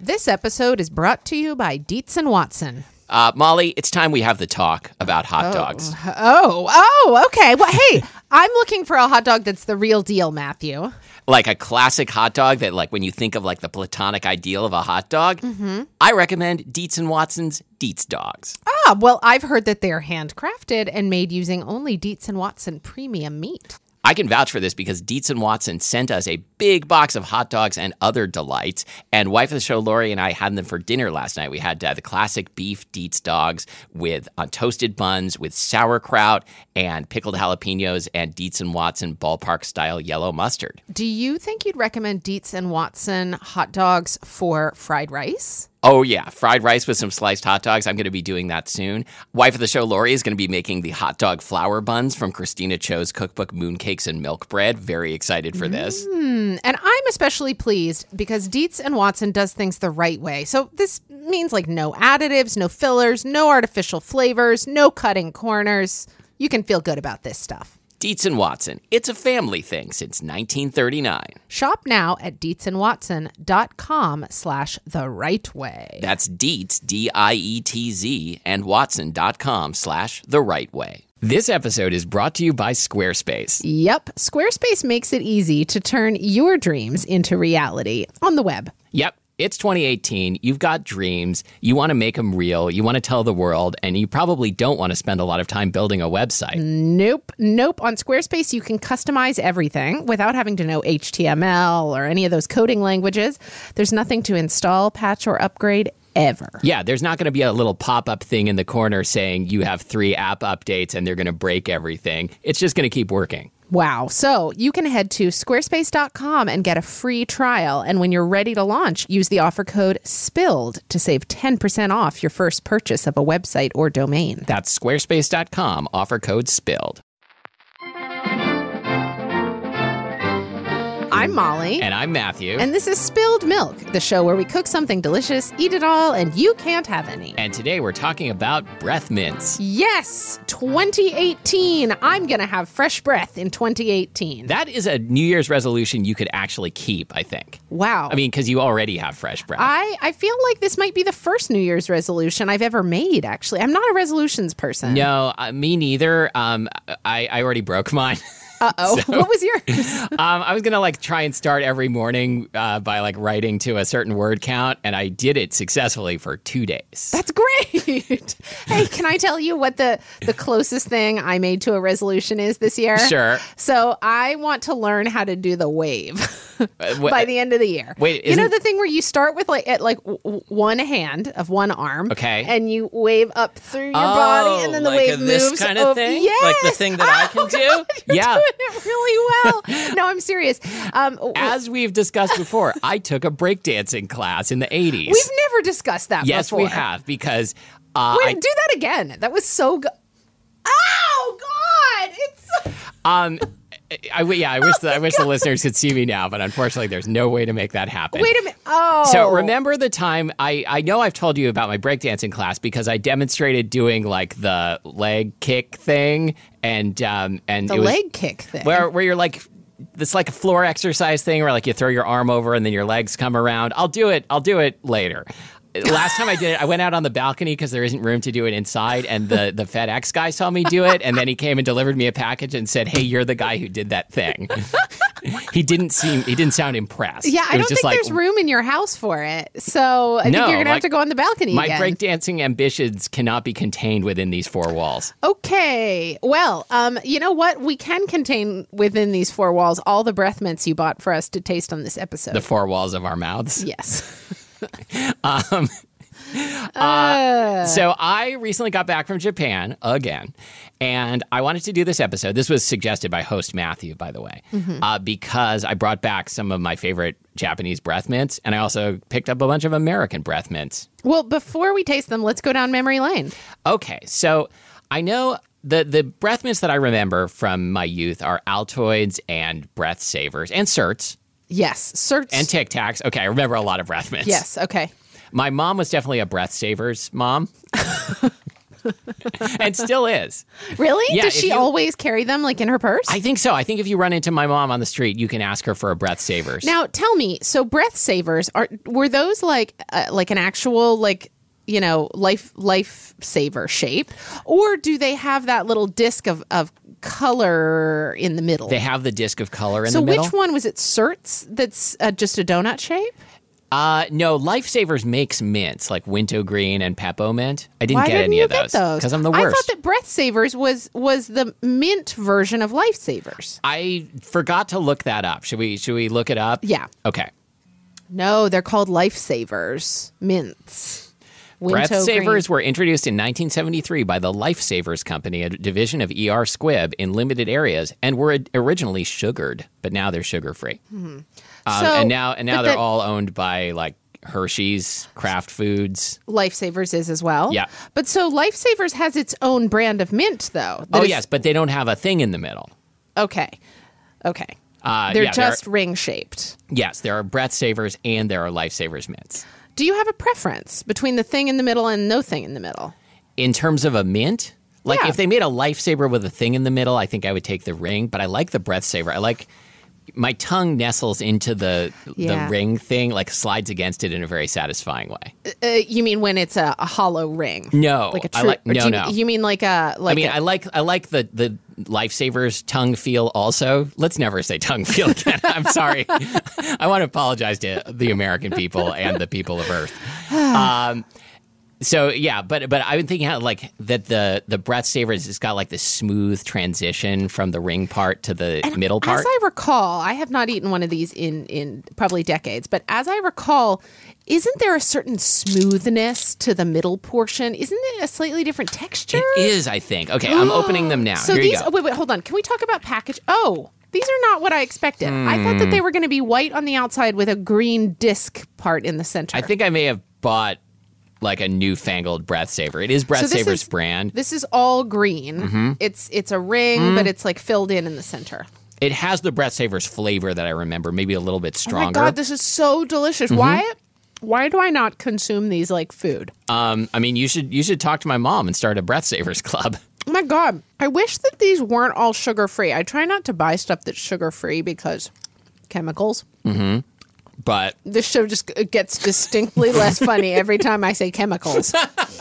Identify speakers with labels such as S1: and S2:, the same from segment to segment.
S1: This episode is brought to you by Dietz and Watson.
S2: Molly, it's time we have the talk about hot dogs.
S1: Oh, okay. Well, hey, I'm looking for a hot dog that's the real deal, Matthew.
S2: Like a classic hot dog that, like, when you think of, like, the platonic ideal of a hot dog, I recommend Dietz and Watson's Dietz Dogs.
S1: Well, I've heard that they're handcrafted and made using only Dietz and Watson premium meat.
S2: I can vouch for this because Dietz and Watson sent us a big box of hot dogs and other delights. And wife of the show, Lori, and I had them for dinner last night. We had the classic beef Dietz dogs with toasted buns with sauerkraut and pickled jalapenos and Dietz and Watson ballpark-style yellow mustard.
S1: Do you think you'd recommend Dietz and Watson hot dogs for fried rice?
S2: Oh, yeah. Fried rice with some sliced hot dogs. I'm going to be doing that soon. Wife of the show, Lori, is going to be making the hot dog flour buns from Christina Cho's cookbook, Mooncakes and Milk Bread. Very excited for this.
S1: And I'm especially pleased because Dietz and Watson does things the right way. So this means like no additives, no fillers, no artificial flavors, no cutting corners. You can feel good about this stuff.
S2: Dietz and Watson. It's a family thing since 1939.
S1: Shop now at dietzandwatson.com/the right way.
S2: That's Dietz, D-I-E-T-Z, and Watson.com/the right way. This episode is brought to you by Squarespace.
S1: Yep, Squarespace makes it easy to turn your dreams into reality on the web.
S2: Yep. It's 2018. You've got dreams. You want to make them real. You want to tell the world, and you probably don't want to spend a lot of time building a website.
S1: Nope. On Squarespace, you can customize everything without having to know HTML or any of those coding languages. There's nothing to install, patch, or upgrade ever.
S2: Yeah, there's not going to be a little pop-up thing in the corner saying you have 3 app updates and they're going to break everything. It's just going to keep working.
S1: Wow. So you can head to squarespace.com and get a free trial. And when you're ready to launch, use the offer code SPILLED to save 10% off your first purchase of a website or domain.
S2: That's squarespace.com, offer code SPILLED.
S1: I'm Molly.
S2: And I'm Matthew.
S1: And this is Spilled Milk, the show where we cook something delicious, eat it all, and you can't have any.
S2: And today we're talking about breath mints.
S1: Yes, 2018. I'm going to have fresh breath in 2018.
S2: That is a New Year's resolution you could actually keep, I think.
S1: Wow.
S2: I mean, because you already have fresh breath.
S1: I feel like this might be the first New Year's resolution I've ever made, actually. I'm not a resolutions person.
S2: No, me neither. I already broke mine.
S1: Uh-oh. So, what was yours?
S2: I was going to try and start every morning by writing to a certain word count, and I did it successfully for 2 days.
S1: That's great. Hey, can I tell you what the closest thing I made to a resolution is this year?
S2: Sure.
S1: So I want to learn how to do the wave by the end of the year.
S2: Wait,
S1: you know the thing where you start with at one hand of one arm,
S2: okay,
S1: and you wave up through your body, and then the wave
S2: this
S1: moves
S2: kind of
S1: over.
S2: thing?
S1: Yes.
S2: Like the thing that I can do?
S1: God,
S2: yeah.
S1: Doing it really well. No, I'm serious.
S2: As we've discussed before, I took a breakdancing class in the 80s.
S1: We've never discussed that
S2: yes,
S1: before.
S2: Yes, we have, because...
S1: Wait, do that again. That was so good. Oh, God! It's...
S2: I wish the listeners could see me now, but unfortunately, there's no way to make that happen.
S1: Wait a minute. Oh.
S2: So remember the time, I know I've told you about my breakdancing class because I demonstrated doing the leg kick thing and
S1: the leg kick thing
S2: where you're it's like a floor exercise thing where you throw your arm over and then your legs come around. I'll do it later. Last time I did it, I went out on the balcony because there isn't room to do it inside, and the FedEx guy saw me do it, and then he came and delivered me a package and said, "Hey, you're the guy who did that thing." He didn't sound impressed.
S1: Yeah, I don't think there's room in your house for it, so I think you're gonna have to go on the balcony.
S2: My
S1: again.
S2: breakdancing ambitions cannot be contained within these 4 walls.
S1: Okay, well, you know what? We can contain within these 4 walls all the breath mints you bought for us to taste on this episode.
S2: The 4 walls of our mouths.
S1: Yes.
S2: So I recently got back from Japan again, and I wanted to do this episode. This was suggested by host Matthew, by the way, because I brought back some of my favorite Japanese breath mints, and I also picked up a bunch of American breath mints.
S1: Well, before we taste them, let's go down memory lane.
S2: Okay, so I know the breath mints that I remember from my youth are Altoids and Breath Savers and Certs.
S1: Yes, Certs.
S2: And Tic Tacs. Okay, I remember a lot of breath mints.
S1: Yes, okay.
S2: My mom was definitely a Breath Savers mom. and still is.
S1: Really?
S2: Yeah,
S1: Does
S2: if
S1: she
S2: you-
S1: always carry them like in her purse?
S2: I think so. I think if you run into my mom on the street, you can ask her for a Breath Savers.
S1: Now, tell me, so breath savers were those like an actual life saver shape, or do they have that little disc of color in the middle?
S2: They have the disc of color in
S1: so
S2: the middle.
S1: which one was it? Certs that's just a donut shape?
S2: No, Lifesavers makes mints like Wintergreen and Peppermint. I didn't
S1: Why
S2: get
S1: didn't
S2: any
S1: you
S2: of
S1: get
S2: those because I'm the worst.
S1: I thought that breath savers was the mint version of life savers.
S2: I forgot to look that up. Should we look it up?
S1: Yeah.
S2: Okay.
S1: No, they're called life savers mints.
S2: Breath
S1: Wintergreen.
S2: Savers were introduced in 1973 by the Lifesavers Company, a division of ER Squibb, in limited areas, and were originally sugared, but now they're sugar-free. And now they're all owned by like Hershey's, Kraft Foods.
S1: Lifesavers is as well.
S2: Yeah.
S1: But so Lifesavers has its own brand of mint, though. that
S2: Oh,
S1: is-
S2: yes, but they don't have a thing in the middle.
S1: Okay. They're
S2: yeah,
S1: just ring shaped.
S2: Yes, there are Breath Savers and there are Lifesavers mints.
S1: Do you have a preference between the thing in the middle and no thing in the middle?
S2: In terms of a mint, like
S1: Yeah.
S2: if they made a Lifesaver with a thing in the middle, I think I would take the ring, but I like the Breath Saver. I like my tongue nestles into the ring thing, like slides against it in a very satisfying way.
S1: You mean when it's a hollow ring?
S2: No,
S1: like a
S2: I
S1: true,
S2: like-
S1: or
S2: no,
S1: do you,
S2: no.
S1: You mean like a like?
S2: I mean,
S1: a-
S2: I like the Lifesavers tongue feel also. Let's never say tongue feel again. I'm sorry. I want to apologize to the American people and the people of Earth. So yeah, but I've been thinking how like that the Breath Savers has got like this smooth transition from the ring part to the middle part.
S1: As I recall, I have not eaten one of these in probably decades, but as I recall, isn't there a certain smoothness to the middle portion? Isn't it a slightly different texture?
S2: It is, I think. Okay, I'm opening them now.
S1: So
S2: Here
S1: these.
S2: you go.
S1: Oh, wait, hold on. Can we talk about package? Oh, these are not what I expected. I thought that they were going to be white on the outside with a green disc part in the center.
S2: I think I may have bought like a newfangled Breath Saver. It is Breath
S1: So this
S2: Saver's
S1: is-
S2: brand.
S1: This is all green. It's a ring, but it's like filled in the center.
S2: It has the Breath Saver's flavor that I remember, maybe a little bit
S1: Oh
S2: stronger.
S1: my god, this is so delicious. Why do I not consume these like food?
S2: I mean, you should talk to my mom and start a Breath Savers club.
S1: Oh my god, I wish that these weren't all sugar free. I try not to buy stuff that's sugar free because chemicals.
S2: But
S1: This show just gets distinctly less funny every time I say chemicals.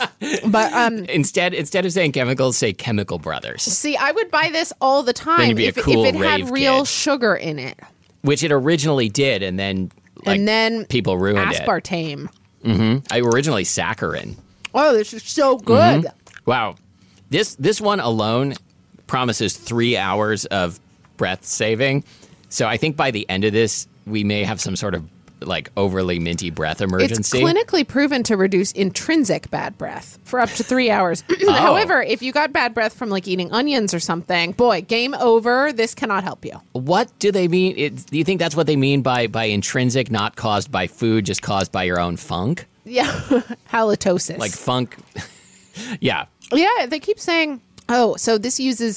S1: But
S2: instead of saying chemicals, say Chemical Brothers,
S1: see, I would buy this all the
S2: Then
S1: time
S2: you'd be a
S1: if
S2: cool
S1: it had
S2: rave
S1: real
S2: kid.
S1: sugar in it.
S2: which it originally did, and then
S1: And then
S2: people ruined
S1: aspartame.
S2: it. Originally saccharin.
S1: Oh, this is so good.
S2: Wow, this one alone promises 3 hours of breath saving. So I think by the end of this, we may have some sort of like overly minty breath
S1: It's
S2: emergency.
S1: clinically proven to reduce intrinsic bad breath for up to 3 hours.
S2: Oh.
S1: However, if you got bad breath from like eating onions or something, boy, game over. This cannot help you.
S2: What do they mean? Do you think that's what they mean by intrinsic, not caused by food, just caused by your own funk?
S1: Yeah, halitosis.
S2: Like funk. Yeah.
S1: yeah, they keep saying, oh, so this uses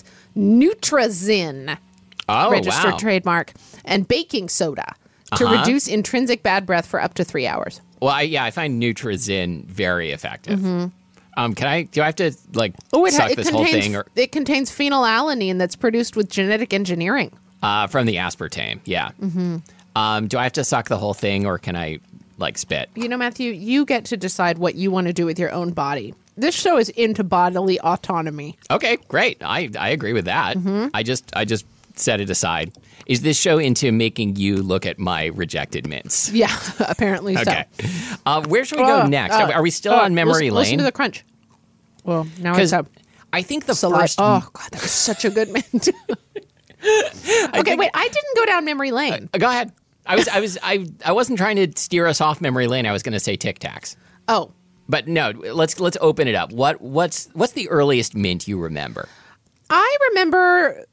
S1: Nutrazin,
S2: Oh,
S1: registered
S2: wow.
S1: trademark, and baking soda to reduce intrinsic bad breath for up to 3 hours.
S2: Well, I find Nutrazin very effective. Do I have to like
S1: Oh,
S2: suck this whole thing
S1: it contains phenylalanine that's produced with genetic engineering.
S2: from the aspartame? Yeah. Do I have to suck the whole thing, or can I like spit?
S1: You know, Matthew, you get to decide what you want to do with your own body. This show is into bodily autonomy.
S2: Okay, great. I agree with that. I just set it aside. Is this show into making you look at my rejected mints?
S1: Yeah, apparently
S2: Okay. Where should we go next? Are we still on memory lane?
S1: Listen to the crunch. Well, now
S2: Because
S1: it's up.
S2: I think the
S1: Saliva.
S2: first.
S1: Oh, God, that was such a good mint. Okay, wait, I didn't go down memory lane.
S2: Go ahead. I wasn't trying to steer us off memory lane. I was going to say Tic Tacs.
S1: Oh,
S2: But no, let's open it up. What's the earliest mint you remember?
S1: I remember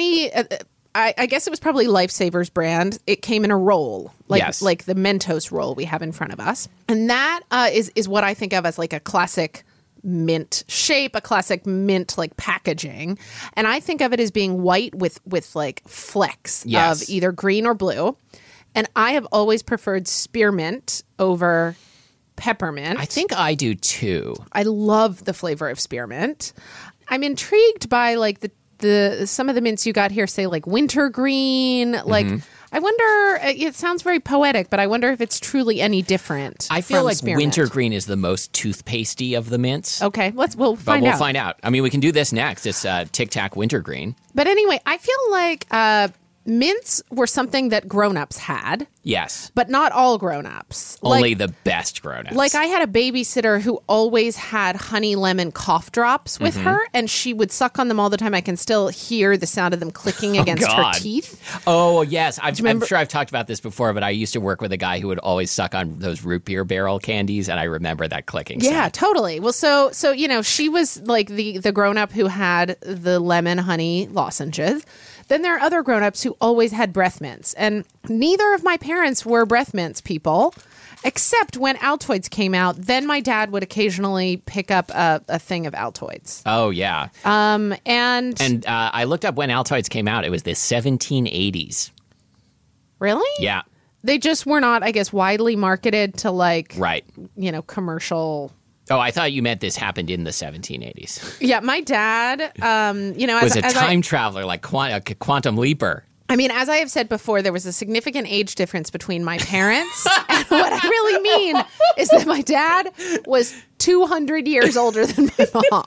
S1: I guess it was probably Lifesavers brand. It came in a roll,
S2: Yes.
S1: like the Mentos roll we have in front of us, and that is what I think of as like a classic mint shape, a classic mint like packaging, and I think of it as being white with like flecks
S2: Yes.
S1: of either green or blue. And I have always preferred spearmint over peppermint.
S2: I think I do too.
S1: I love the flavor of spearmint. I'm intrigued by like the some of the mints you got here say like wintergreen. Like I wonder, it sounds very poetic, but I wonder if it's truly any different.
S2: I feel
S1: from
S2: like
S1: spearmint.
S2: wintergreen is the most toothpastey of the mints.
S1: Okay, we'll
S2: But
S1: find
S2: we'll
S1: out.
S2: find out. I mean, we can do this next. It's Tic Tac wintergreen.
S1: But anyway, I feel like mints were something that grown-ups had,
S2: Yes.
S1: but not all grown-ups.
S2: Only the best grown-ups.
S1: Like I had a babysitter who always had honey lemon cough drops with her, and she would suck on them all the time. I can still hear the sound of them clicking against her
S2: God.
S1: teeth.
S2: Oh, yes. I'm sure I've talked about this before, but I used to work with a guy who would always suck on those root beer barrel candies, and I remember that clicking
S1: Yeah,
S2: sound.
S1: totally. Well, so you know, she was like the grown-up who had the lemon honey lozenges. Then there are other grown-ups who always had breath mints, and neither of my parents were breath mints people, except when Altoids came out. Then my dad would occasionally pick up a thing of Altoids.
S2: Oh, yeah.
S1: And
S2: I looked up when Altoids came out. It was the 1780s.
S1: really?
S2: Yeah,
S1: They just were not, I guess, widely marketed to like,
S2: right.
S1: you know, commercial.
S2: Oh, I thought you meant this happened in the 1780s.
S1: Yeah, my dad, you know,
S2: Was a time traveler, like a quantum leaper.
S1: I mean, as I have said before, there was a significant age difference between my parents. And what I really mean is that my dad was 200 years older than my mom.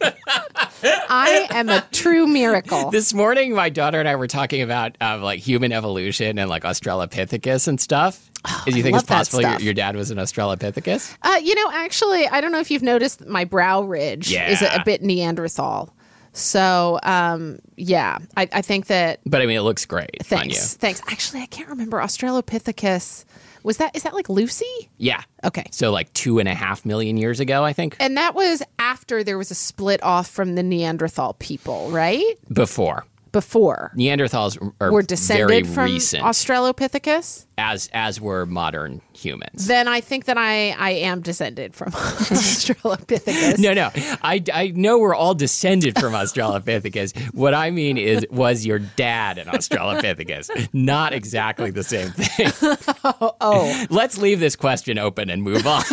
S1: I am a true miracle.
S2: This morning, my daughter and I were talking about like human evolution and like Australopithecus and stuff. Do you think
S1: love
S2: it's possible
S1: that stuff.
S2: your dad was an Australopithecus?
S1: You know, actually, I don't know if you've noticed my brow ridge is a bit Neanderthal. So, yeah, I think that.
S2: But I mean, it looks great on you.
S1: Thanks. Actually, I can't remember Australopithecus. Is that like Lucy?
S2: Yeah.
S1: Okay.
S2: So like 2.5 million years ago, I think.
S1: And that was after there was a split off from the Neanderthal people, right?
S2: Before. Neanderthals are
S1: were
S2: very
S1: descended from
S2: recent,
S1: Australopithecus.
S2: as were modern humans.
S1: Then I think that I am descended from Australopithecus.
S2: No. I know we're all descended from Australopithecus. What I mean was your dad an Australopithecus? Not exactly the same thing.
S1: Oh.
S2: Let's leave this question open and move on.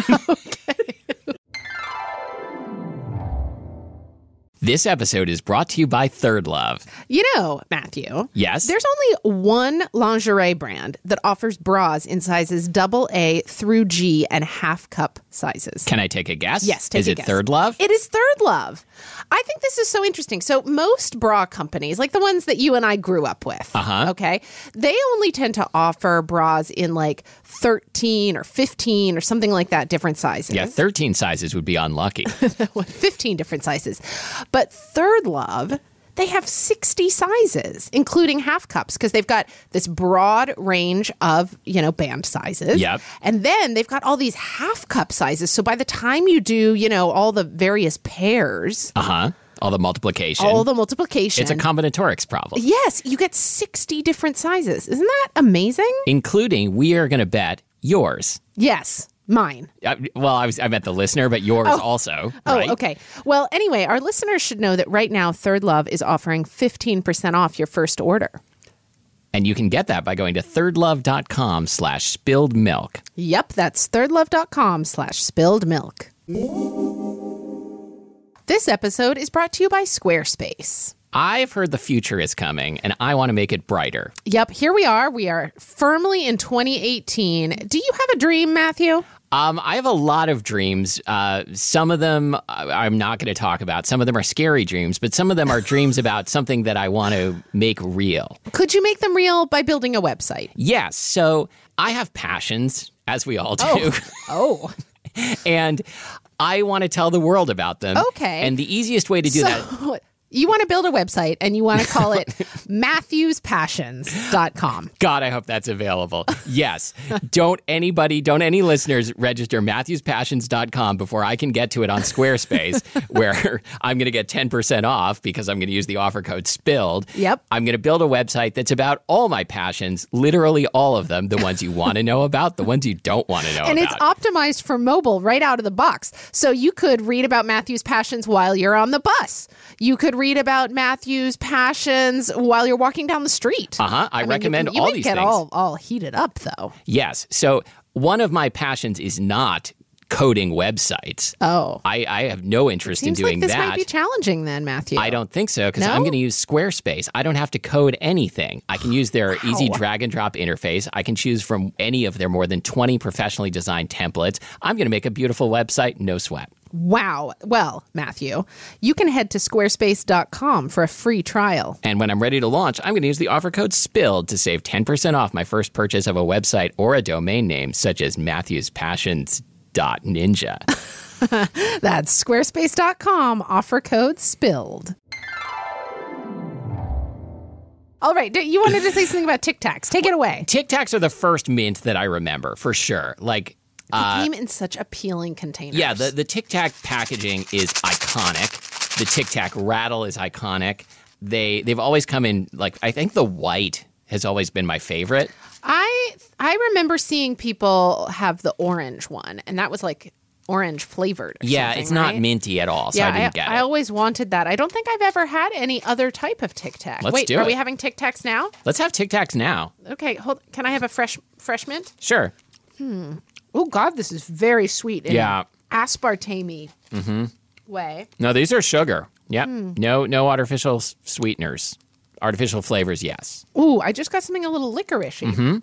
S2: This episode is brought to you by Third Love.
S1: You know, Matthew.
S2: Yes?
S1: There's only one lingerie brand that offers bras in sizes AA through G and half cup sizes.
S2: Can I take a guess?
S1: Yes, take
S2: is
S1: a
S2: it
S1: guess.
S2: Third Love?
S1: It is Third Love. I think this is so interesting. So most bra companies, like the ones that you and I grew up with, okay, they only tend to offer bras in like 13 or 15 or something like that, different sizes.
S2: Yeah, 13 sizes would be unlucky.
S1: 15 different sizes. But Third Love, they have 60 sizes, including half cups, because they've got this broad range of, you know, band sizes.
S2: Yep.
S1: And then they've got all these half cup sizes. So by the time you do, you know, all the various pairs,
S2: All the multiplication.
S1: it's
S2: a combinatorics problem.
S1: Yes, you get 60 different sizes. Isn't that amazing?
S2: Including, we are going to bet yours.
S1: Yes. Mine.
S2: I meant the listener, but yours also. Right?
S1: Oh, okay. Well, anyway, our listeners should know that right now, Third Love is offering 15% off your first order.
S2: And you can get that by going to thirdlove.com/spilled milk.
S1: Yep, that's thirdlove.com/spilled milk. This episode is brought to you by Squarespace.
S2: I've heard the future is coming, and I want to make it brighter.
S1: Yep, here we are. We are firmly in 2018. Do you have a dream, Matthew?
S2: I have a lot of dreams. Some of them I'm not going to talk about. Some of them are scary dreams, but some of them are dreams about something that I want to make real.
S1: Could you make them real by building a website?
S2: Yes. So I have passions, as we all do.
S1: Oh.
S2: And I want to tell the world about them.
S1: Okay.
S2: And the easiest way to do that...
S1: You want to build a website and you want to call it MatthewsPassions.com.
S2: God, I hope that's available. Yes. Don't any listeners register MatthewsPassions.com before I can get to it on Squarespace, where I'm going to get 10% off because I'm going to use the offer code SPILLED.
S1: Yep.
S2: I'm going to build a website that's about all my passions, literally all of them, the ones you want to know about, the ones you don't want to know
S1: And
S2: about.
S1: it's optimized for mobile right out of the box. So you could read about Matthew's passions while you're on the bus. You could read about Matthew's passions while you're walking down the street.
S2: I recommend
S1: you
S2: all
S1: might
S2: these
S1: get
S2: things.
S1: all heated up, though.
S2: Yes. So one of my passions is not coding websites.
S1: Oh.
S2: I have no interest in
S1: Seems
S2: doing
S1: like this
S2: that.
S1: might be challenging then, Matthew.
S2: I don't think so, because
S1: No?
S2: I'm going to use Squarespace. I don't have to code anything. I can use their easy drag and drop interface. I can choose from any of their more than 20 professionally designed templates. I'm going to make a beautiful website, no sweat.
S1: Wow. Well, Matthew, you can head to squarespace.com for a free trial.
S2: And when I'm ready to launch, I'm going to use the offer code SPILLED to save 10% off my first purchase of a website or a domain name, such as matthewspassions.ninja.
S1: That's squarespace.com, offer code SPILLED. All right. You wanted to say something about Tic Tacs. Take it away.
S2: Tic Tacs are the first mint that I remember, for sure. Like,
S1: They came in such appealing containers.
S2: yeah, the Tic Tac packaging is iconic. The Tic Tac rattle is iconic. They've always come in, like, I think the white has always been my favorite.
S1: I remember seeing people have the orange one, and that was like orange flavored. Or
S2: Yeah,
S1: something,
S2: it's not
S1: right?
S2: minty at all, so
S1: Yeah,
S2: I didn't get it.
S1: I always wanted that. I don't think I've ever had any other type of Tic Tac.
S2: Let's
S1: Wait,
S2: do
S1: are
S2: it.
S1: we having Tic Tacs now?
S2: Let's have Tic Tacs now.
S1: Okay, can I have a fresh mint?
S2: Sure.
S1: Oh God, this is very sweet. In
S2: Yeah.
S1: aspartame way.
S2: No, these are sugar. Yep. No artificial sweeteners. Artificial flavors, yes.
S1: Ooh, I just got something a little licoricey.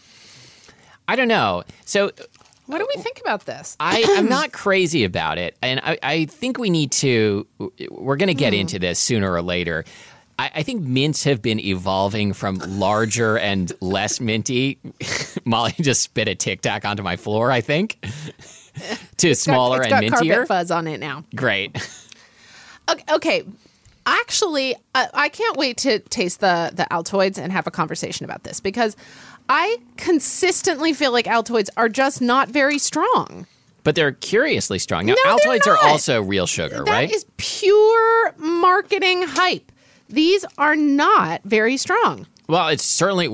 S2: I don't know. So
S1: What do we think about this?
S2: I'm not crazy about it. And I think we're going to get into this sooner or later. I think mints have been evolving from larger and less minty. Molly just spit a Tic Tac onto my floor, I think, to smaller
S1: It's
S2: and
S1: got
S2: mintier.
S1: carpet fuzz on it now.
S2: Great.
S1: Okay. Actually, I can't wait to taste the Altoids and have a conversation about this because I consistently feel like Altoids are just not very strong.
S2: But they're curiously strong. Now,
S1: No, they're
S2: Altoids are
S1: not.
S2: also real sugar, right?
S1: That is pure marketing hype. These are not very strong.
S2: Well, it's certainly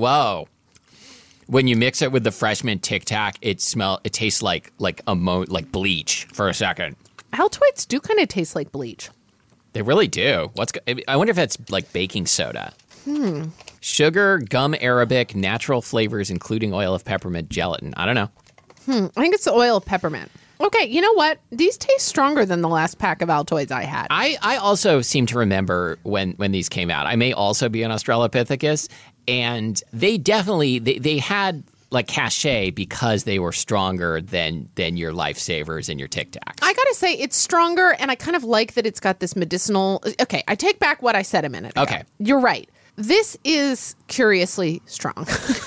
S2: when you mix it with the fresh mint Tic Tac, it tastes like bleach for a second.
S1: Altoids do kind of taste like bleach.
S2: They really do. I wonder if that's like baking soda. Sugar, gum arabic, natural flavors, including oil of peppermint, gelatin. I don't know.
S1: I think it's the oil of peppermint. Okay, you know what? These taste stronger than the last pack of Altoids I had.
S2: I also seem to remember when these came out. I may also be an Australopithecus, and they definitely they had like cachet because they were stronger than your Lifesavers and your Tic Tacs.
S1: I gotta say, it's stronger, and I kind of like that it's got this medicinal... Okay, I take back what I said a minute ago.
S2: Okay.
S1: You're right. This is curiously strong.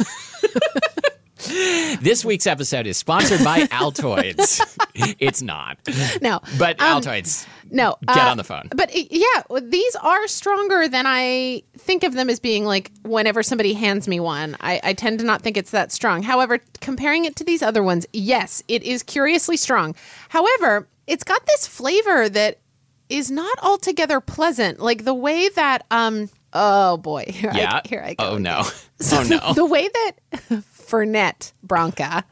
S2: This week's episode is sponsored by Altoids. It's not.
S1: No.
S2: But Altoids,
S1: No.
S2: get on the phone.
S1: But these are stronger than I think of them as being. Like, whenever somebody hands me one, I tend to not think it's that strong. However, comparing it to these other ones, yes, it is curiously strong. However, it's got this flavor that is not altogether pleasant. Like the way that, oh boy. Here I go.
S2: Oh,
S1: again.
S2: no. Oh, no.
S1: The way that Fernet Branca.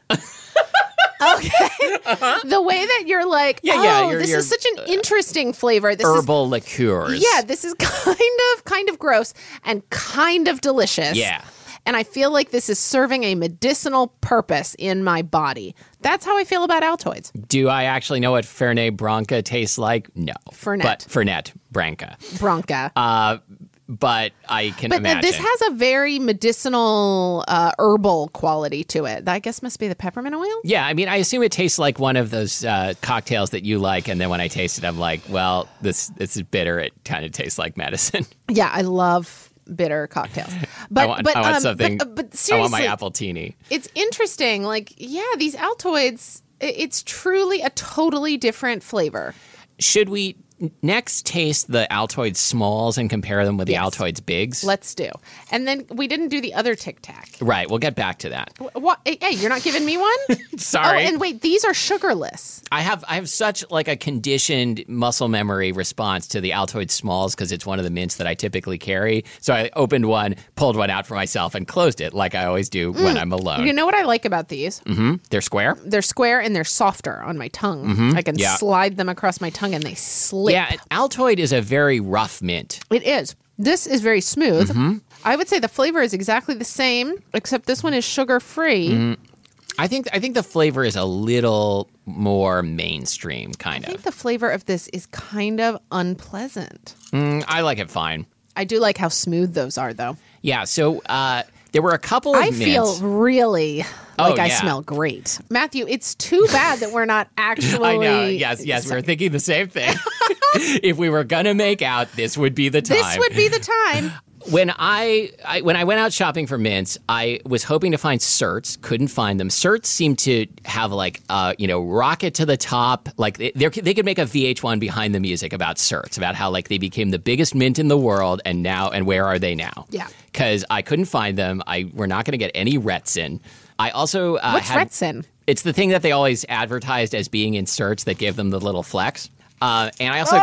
S1: Okay. The way that you're like, this is such an interesting flavor. This
S2: Herbal liqueurs.
S1: Yeah, this is kind of gross and kind of delicious.
S2: Yeah.
S1: And I feel like this is serving a medicinal purpose in my body. That's how I feel about Altoids.
S2: Do I actually know what Fernet Branca tastes like? No.
S1: Fernet.
S2: But Fernet Branca.
S1: Branca.
S2: But I can imagine.
S1: This has a very medicinal herbal quality to it. I guess must be the peppermint oil?
S2: Yeah, I mean, I assume it tastes like one of those cocktails that you like, and then when I taste it, I'm like, well, this is bitter. It kind of tastes like medicine.
S1: Yeah, I love bitter cocktails. But
S2: I want something.
S1: But seriously,
S2: I want my appletini.
S1: It's interesting. Like, yeah, these Altoids, it's truly a totally different flavor.
S2: Should we next taste the Altoids smalls and compare them with the Altoids bigs?
S1: Let's do. And then we didn't do the other Tic Tac.
S2: Right, we'll get back to that.
S1: What? Hey, you're not giving me one?
S2: Sorry.
S1: Oh, and wait, these are sugarless.
S2: I have such like a conditioned muscle memory response to the Altoid Smalls because it's one of the mints that I typically carry. So I opened one, pulled one out for myself, and closed it like I always do when I'm alone.
S1: You know what I like about these?
S2: Mm-hmm. They're square?
S1: They're square and they're softer on my tongue. I can slide them across my tongue and they slip.
S2: Yeah, Altoid is a very rough mint.
S1: It is. This is very smooth. I would say the flavor is exactly the same, except this one is sugar-free.
S2: I think the flavor is a little more mainstream, kind
S1: I think
S2: of.
S1: the flavor of this is kind of unpleasant.
S2: I like it fine.
S1: I do like how smooth those are, though.
S2: Yeah, so there were a couple of
S1: I
S2: mints.
S1: feel really like I
S2: yeah.
S1: smell great. Matthew, it's too bad that we're not actually...
S2: I know. Yes, we were thinking the same thing. If we were going to make out, this would be the time.
S1: This would be the time.
S2: When I went out shopping for mints, I was hoping to find certs. Couldn't find them. Certs seem to have rocket to the top. Like they could make a VH1 behind the music about certs, about how like they became the biggest mint in the world, and where are they now?
S1: Yeah.
S2: Because I couldn't find them. We're not going to get any Retsin. I also
S1: What's Retsin?
S2: It's the thing that they always advertised as being in certs that gave them the little flex. And I also.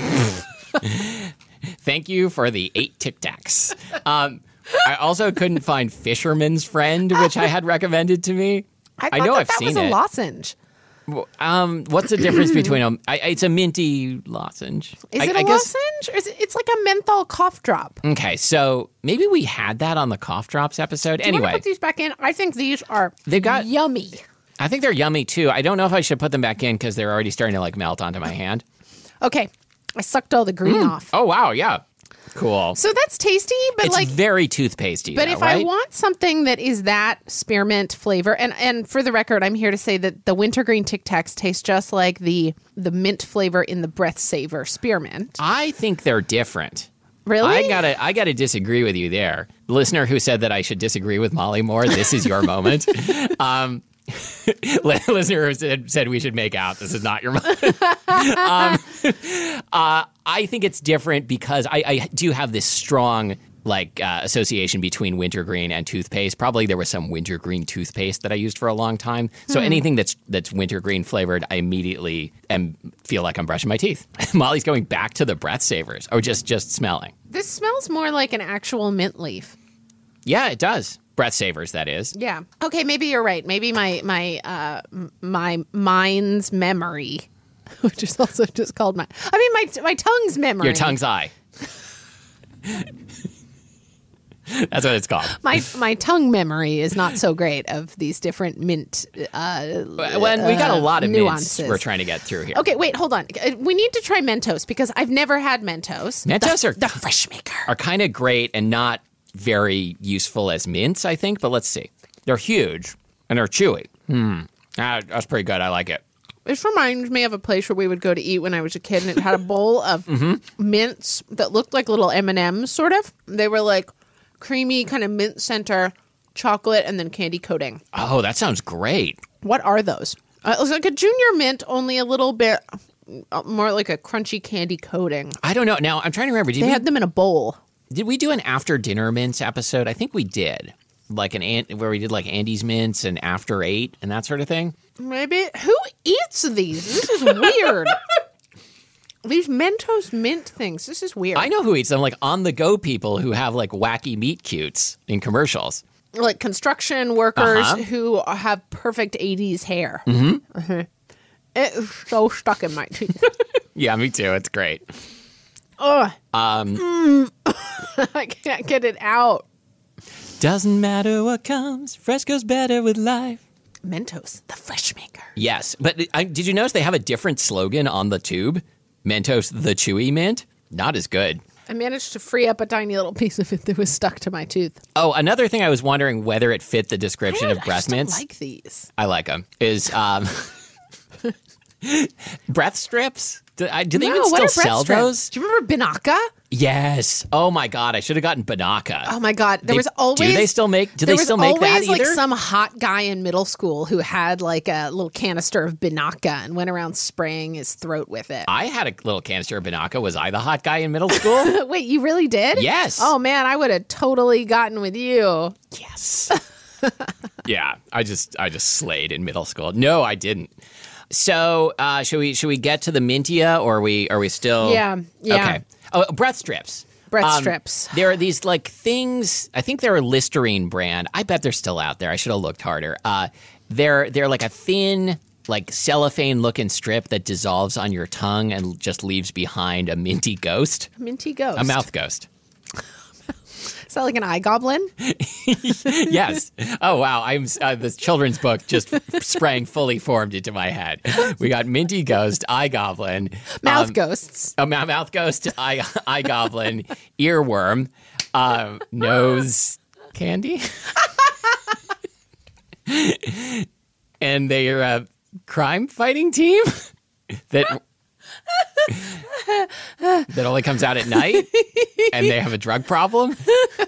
S2: Thank you for the 8 Tic Tacs. I also couldn't find Fisherman's Friend, which I had recommended to me.
S1: I
S2: know
S1: thought
S2: I've
S1: that
S2: seen
S1: was a
S2: it.
S1: lozenge.
S2: What's the difference between them? It's a minty lozenge.
S1: Is it a lozenge? Or it's like a menthol cough drop.
S2: Okay, so maybe we had that on the cough drops episode.
S1: Do you want
S2: Anyway,
S1: to put these back in? I think these are
S2: got-
S1: yummy.
S2: I think they're yummy too. I don't know if I should put them back in because they're already starting to like melt onto my hand.
S1: Okay, I sucked all the green off.
S2: Oh wow, yeah, cool.
S1: So that's tasty, but
S2: It's very toothpastey.
S1: But
S2: though,
S1: if
S2: right?
S1: I want something that is that spearmint flavor, and for the record, I'm here to say that the wintergreen Tic Tacs taste just like the mint flavor in the Breath Saver spearmint.
S2: I think they're different.
S1: Really?
S2: I gotta disagree with you there. The listener who said that I should disagree with Molly Moore, this is your moment. Listener who said we should make out, this is not your moment. I think it's different because I do have this strong association between wintergreen and toothpaste. Probably there was some wintergreen toothpaste that I used for a long time. So anything that's wintergreen flavored, I immediately feel like I'm brushing my teeth. Molly's going back to the Breath Savers, or just smelling.
S1: This smells more like an actual mint leaf.
S2: Yeah, it does. Breath Savers, that is.
S1: Yeah. Okay, maybe you're right. Maybe my mind's memory, which is also just called my tongue's memory.
S2: Your tongue's eye. That's what it's called.
S1: My tongue memory is not so great of these different mint
S2: When we got a lot of
S1: nuances.
S2: mints we're trying to get through here.
S1: Okay, wait, hold on. We need to try Mentos because I've never had Mentos.
S2: Mentos
S1: the fresh maker.
S2: are kind of great and not very useful as mints, I think. But let's see. They're huge and they're chewy. That's pretty good. I like it.
S1: This reminds me of a place where we would go to eat when I was a kid, and it had a bowl of mints that looked like little M&Ms, sort of. They were like creamy kind of mint center, chocolate, and then candy coating.
S2: Oh, that sounds great.
S1: What are those? It was like a junior mint, only a little bit more like a crunchy candy coating.
S2: I don't know. Now, I'm trying to remember.
S1: They had them in a bowl.
S2: Did we do an after dinner mints episode? I think we did. Like where we did like Andy's mints and after 8 and that sort of thing.
S1: Maybe. Who eats these? This is weird. These Mentos mint things. This is weird.
S2: I know who eats them, like on-the-go people who have like wacky meat cutes in commercials.
S1: Like construction workers who have perfect 80s hair. Mm-hmm. It's so stuck in my teeth.
S2: Yeah, me too. It's great.
S1: Ugh. I can't get it out.
S2: Doesn't matter what comes, fresh goes better with life.
S1: Mentos, the fresh maker.
S2: Yes, but did you notice they have a different slogan on the tube? Mentos, the chewy mint? Not as good.
S1: I managed to free up a tiny little piece of it that was stuck to my tooth.
S2: Oh, another thing I was wondering whether it fit the description of breath mints.
S1: I like these.
S2: I like them. Is breath strips? Do they even still sell those?
S1: Do you remember Binaca?
S2: Yes. Oh my God, I should have gotten Binaca.
S1: Oh my God, there was always.
S2: Do they still make? Do they still make that
S1: There was always
S2: either?
S1: like some hot guy in middle school who had like a little canister of Binaca and went around spraying his throat with it.
S2: I had a little canister of Binaca. Was I the hot guy in middle school?
S1: Wait, you really did?
S2: Yes.
S1: Oh man, I would have totally gotten with you.
S2: Yes. Yeah, I just slayed in middle school. No, I didn't. So, should we get to the Mintia, or are we still?
S1: Yeah.
S2: Okay. Oh, breath strips.
S1: Breath strips.
S2: There are these like things. I think they're a Listerine brand. I bet they're still out there. I should have looked harder. They're like a thin, like cellophane looking strip that dissolves on your tongue and just leaves behind a minty ghost.
S1: Minty ghost.
S2: A mouth ghost.
S1: Is that like an eye goblin?
S2: Yes. Oh, wow. I'm this children's book just sprang fully formed into my head. We got Minty Ghost, Eye Goblin.
S1: Mouth ghosts.
S2: Mouth Ghost, Eye Goblin, Earworm, Nose Candy. And they're a crime fighting team that only comes out at night, and they have a drug problem.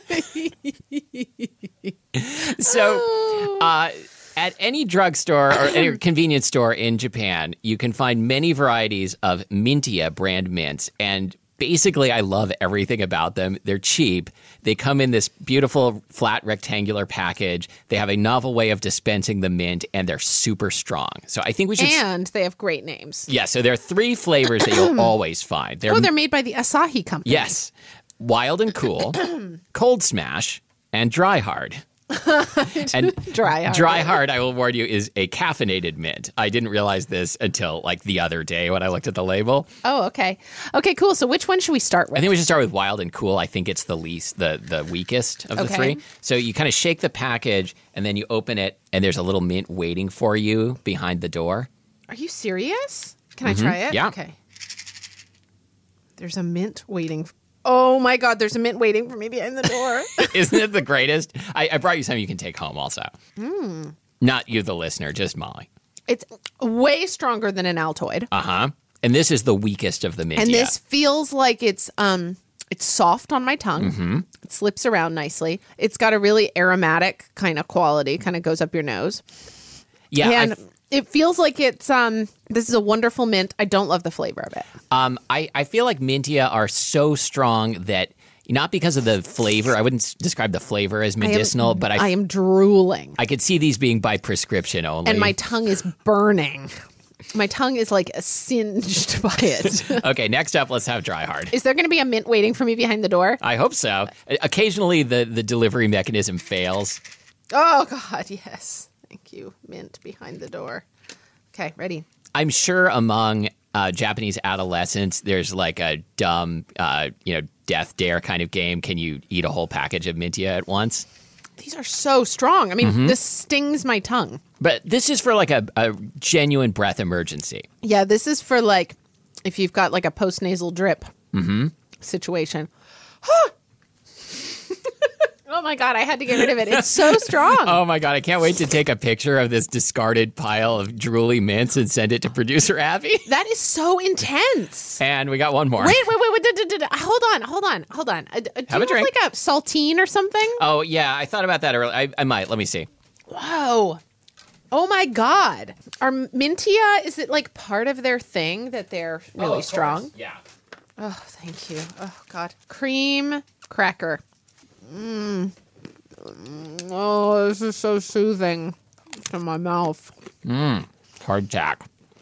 S2: So, at any drugstore or any convenience store in Japan, you can find many varieties of Mintia brand mints, and basically, I love everything about them. They're cheap. They come in this beautiful flat rectangular package. They have a novel way of dispensing the mint, and they're super strong. So I think we should...
S1: And they have great names.
S2: Yeah, so there are 3 flavors that you'll always find.
S1: They're made by the Asahi Company.
S2: Yes. Wild and Cool, Cold Smash, and Dry Hard. And Dry Hard, I will warn you, is a caffeinated mint. I didn't realize this until like the other day when I looked at the label.
S1: Oh, okay. Okay, cool. So which one should we start with?
S2: I think we should start with Wild and Cool. I think it's the weakest of the 3. So you kind of shake the package and then you open it and there's a little mint waiting for you behind the door.
S1: Are you serious? Can I try it?
S2: Yeah.
S1: Okay. There's a mint waiting. Oh my God, there's a mint waiting for me behind the door.
S2: Isn't it the greatest? I brought you something you can take home also. Not you, the listener, just Molly.
S1: It's way stronger than an Altoid.
S2: Uh-huh. And this is the weakest of the Mintia.
S1: And this feels like it's soft on my tongue. Mm-hmm. It slips around nicely. It's got a really aromatic kind of quality, kind of goes up your nose.
S2: Yeah.
S1: And it feels like it's this is a wonderful mint. I don't love the flavor of it.
S2: I feel like Mintia are so strong that not because of the flavor. I wouldn't describe the flavor as medicinal, but
S1: I am drooling.
S2: I could see these being by prescription only.
S1: And my tongue is burning. My tongue is like singed by it.
S2: Okay, next up, let's have Dry Hard.
S1: Is there going to be a mint waiting for me behind the door?
S2: I hope so. Occasionally, the delivery mechanism fails.
S1: Oh, God, yes. Thank you. Mint behind the door. Okay, ready.
S2: I'm sure among Japanese adolescents, there's like a dumb, death dare kind of game. Can you eat a whole package of Mintia at once?
S1: These are so strong. I mean, this stings my tongue.
S2: But this is for like a genuine breath emergency.
S1: Yeah, this is for like if you've got like a post-nasal drip situation. Oh my God, I had to get rid of it. It's so strong.
S2: Oh my God, I can't wait to take a picture of this discarded pile of drooly mints and send it to producer Abby.
S1: That is so intense.
S2: And we got one more.
S1: Wait. Hold on. Do
S2: Have
S1: you
S2: a drink.
S1: Like a saltine or something?
S2: Oh, yeah, I thought about that earlier. I might. Let me see.
S1: Whoa. Oh my God. Are Mintia, is it like part of their thing that they're really strong?
S2: Yeah.
S1: Oh, thank you. Oh, God. Cream cracker. Oh, this is so soothing to my mouth.
S2: Hardtack.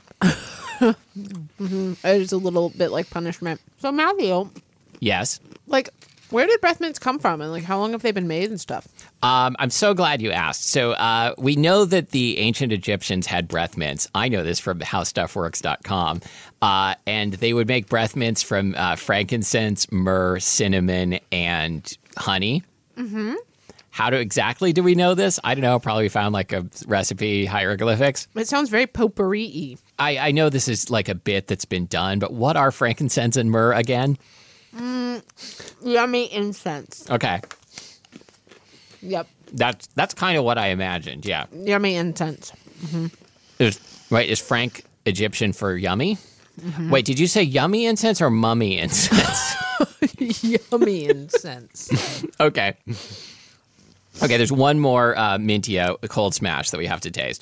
S1: It's a little bit like punishment. So, Matthew,
S2: Yes.
S1: like, where did breath mints come from? And, like, how long have they been made and stuff?
S2: I'm so glad you asked. So we know that the ancient Egyptians had breath mints. I know this from howstuffworks.com. And they would make breath mints from frankincense, myrrh, cinnamon, and honey. Mm-hmm. How exactly do we know this? I don't know. Probably found like a recipe hieroglyphics.
S1: It sounds very potpourri-y.
S2: I know this is like a bit that's been done, but what are frankincense and myrrh again?
S1: Yummy incense.
S2: Okay.
S1: Yep.
S2: That's kind of what I imagined, yeah.
S1: Yummy incense.
S2: Is Frank Egyptian for yummy? Mm-hmm. Wait, did you say yummy incense or mummy incense?
S1: Yummy incense.
S2: Okay, there's one more Mintia Cold Smash that we have to taste.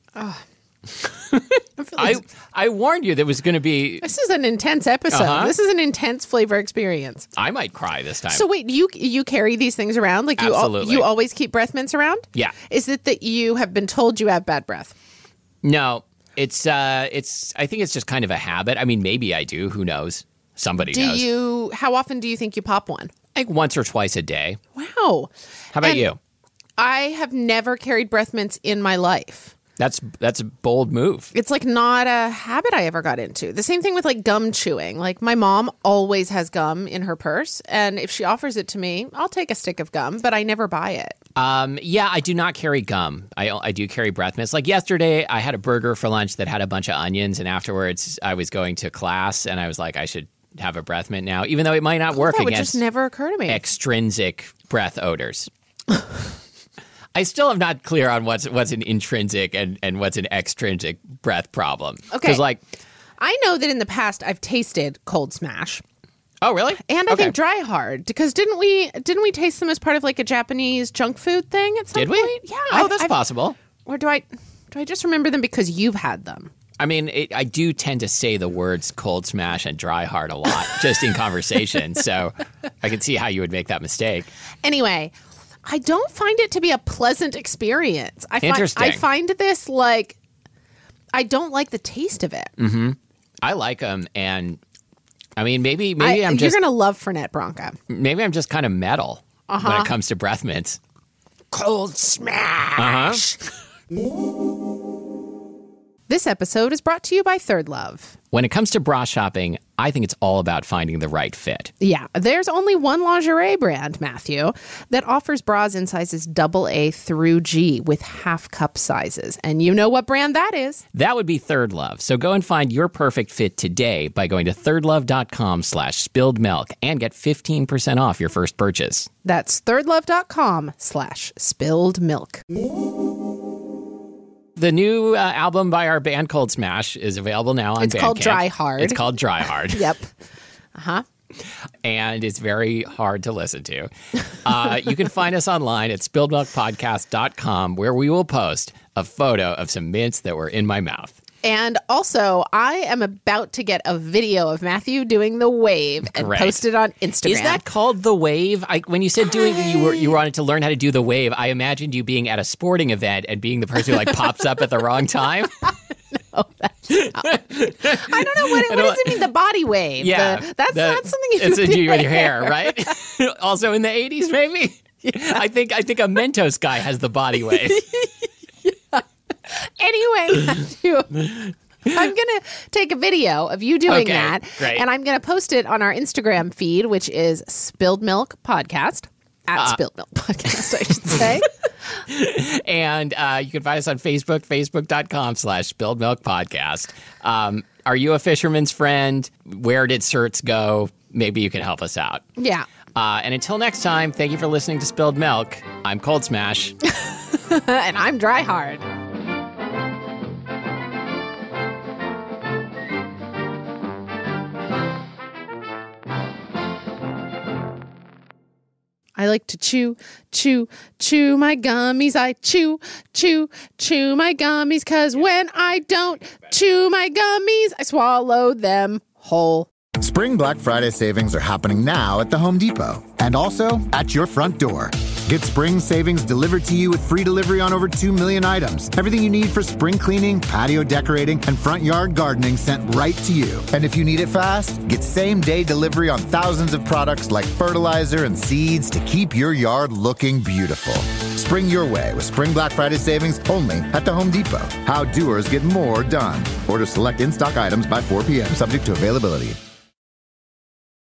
S2: I warned you there was going to be...
S1: This is an intense episode.
S2: Uh-huh.
S1: This is an intense flavor experience.
S2: I might cry this time.
S1: So wait, you carry these things around? Like
S2: Absolutely.
S1: you always keep breath mints around?
S2: Yeah.
S1: Is it that you have been told you have bad breath?
S2: No, it's I think it's just kind of a habit. I mean, maybe I do. Who knows? Somebody knows.
S1: How often do you think you pop one?
S2: Like once or twice a day.
S1: Wow.
S2: How about you?
S1: I have never carried breath mints in my life.
S2: That's a bold move.
S1: It's like not a habit I ever got into. The same thing with like gum chewing. Like my mom always has gum in her purse. And if she offers it to me, I'll take a stick of gum, but I never buy it.
S2: Yeah, I do not carry gum. I do carry breath mints. Like yesterday, I had a burger for lunch that had a bunch of onions. And afterwards, I was going to class and I was like, I should have a breath mint now, even though it might not work
S1: That would
S2: against
S1: just never occur to me.
S2: extrinsic breath odors. I still am not clear on what's an intrinsic and what's an extrinsic breath problem.
S1: Okay.
S2: Because
S1: I know that in the past I've tasted Cold Smash.
S2: oh really?
S1: And I think Dry Hard, because didn't we taste them as part of like a Japanese junk food thing at some
S2: Did we?
S1: point? Yeah.
S2: Oh, that's possible.
S1: Or do I just remember them because you've had them?
S2: I mean, I do tend to say the words Cold Smash and Dry Hard a lot, just in conversation. So I can see how you would make that mistake.
S1: Anyway, I don't find it to be a pleasant experience.
S2: Interesting.
S1: I find this like, I don't like the taste of it.
S2: Mm-hmm. I like them, and I mean, maybe I'm just
S1: you're gonna love Fernet Branca.
S2: Maybe I'm just kind of metal when it comes to breath mints.
S1: Cold Smash. This episode is brought to you by Third Love.
S2: When it comes to bra shopping, I think it's all about finding the right fit.
S1: Yeah, there's only one lingerie brand, Matthew, that offers bras in sizes AA through G with half cup sizes. And you know what brand that is.
S2: That would be Third Love. So go and find your perfect fit today by going to thirdlove.com/spilledmilk and get 15% off your first purchase.
S1: That's thirdlove.com/spilledmilk.
S2: The new album by our band Cold Smash is available now on Bandcamp.
S1: It's called Dry Hard.
S2: It's called Dry Hard.
S1: Yep. Uh-huh.
S2: And it's very hard to listen to. You can find us online at spilledmilkpodcast.com, where we will post a photo of some mints that were in my mouth.
S1: And also, I am about to get a video of Matthew doing the wave and post it on Instagram.
S2: Is that called the wave? When you said you wanted to learn how to do the wave, I imagined you being at a sporting event and being the person who like pops up at the wrong time.
S1: No, that's not. I don't know what does it mean. The body wave.
S2: Yeah,
S1: that's not something you
S2: it's
S1: do
S2: with your hair, right? Also in the 80s, maybe. Yeah. I think a Mentos guy has the body wave.
S1: Anyway, Matthew, I'm going to take a video of you doing that.
S2: Great.
S1: And I'm going to post it on our Instagram feed, which is Spilled Milk Podcast. At Spilled Milk Podcast, I should say.
S2: And you can find us on Facebook, facebook.com/spilledmilkpodcast. Are you a fisherman's friend? Where did certs go? Maybe you can help us out.
S1: Yeah.
S2: And until next time, thank you for listening to Spilled Milk. I'm Cold Smash.
S1: And I'm Dry Hard. I like to chew my gummies. I chew my gummies, 'cause when I don't chew my gummies, I swallow them whole.
S3: Spring Black Friday savings are happening now at the Home Depot and also at your front door. Get spring savings delivered to you with free delivery on over 2 million items. Everything you need for spring cleaning, patio decorating, and front yard gardening sent right to you. And if you need it fast, get same-day delivery on thousands of products like fertilizer and seeds to keep your yard looking beautiful. Spring your way with Spring Black Friday savings only at the Home Depot. How doers get more done. Order select in-stock items by 4 p.m. subject to availability.